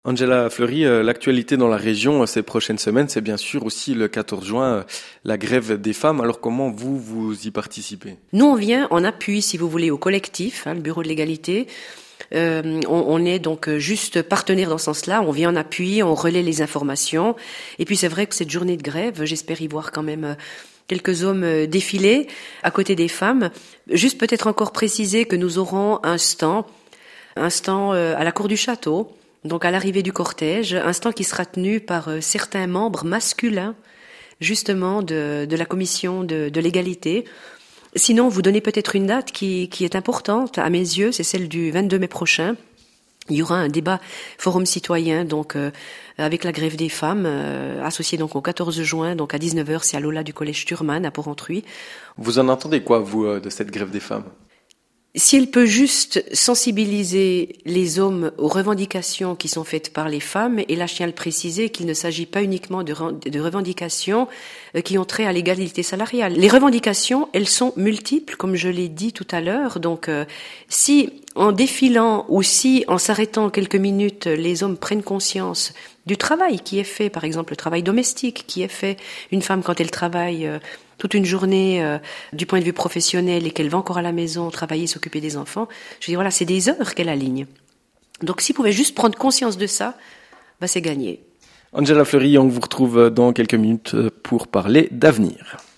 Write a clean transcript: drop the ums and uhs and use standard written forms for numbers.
Angela Fleury, l'actualité dans la région ces prochaines semaines, c'est bien sûr aussi le 14 juin, la grève des femmes. Alors comment vous y participez? Nous, on vient en appui, si vous voulez, au collectif, le Bureau de l'égalité. On est donc juste partenaire dans ce sens-là. On vient en appui, on relaie les informations. Et puis c'est vrai que cette journée de grève, j'espère y voir quand même quelques hommes défiler à côté des femmes. Juste peut-être encore préciser que nous aurons un stand à la cour du château. Donc à l'arrivée du cortège, un stand qui sera tenu par certains membres masculins, justement de la commission de l'égalité. Sinon, vous donnez peut-être une date qui est importante à mes yeux, c'est celle du 22 mai prochain. Il y aura un débat forum citoyen donc avec la grève des femmes associé donc au 14 juin donc à 19h, c'est à l'aula du collège Thurman à Porrentruy. Vous en entendez quoi vous de cette grève des femmes? Si elle peut juste sensibiliser les hommes aux revendications qui sont faites par les femmes, et là je tiens à le préciser qu'il ne s'agit pas uniquement de revendications qui ont trait à l'égalité salariale. Les revendications, elles sont multiples, comme je l'ai dit tout à l'heure. Donc si en défilant ou si en s'arrêtant quelques minutes, les hommes prennent conscience du travail qui est fait, par exemple le travail domestique qui est fait, une femme quand elle travaille toute une journée du point de vue professionnel et qu'elle va encore à la maison travailler, s'occuper des enfants, je dis voilà, c'est des heures qu'elle aligne. Donc s'ils pouvaient juste prendre conscience de ça, c'est gagné. Angela Fleury, on vous retrouve dans quelques minutes pour parler d'avenir.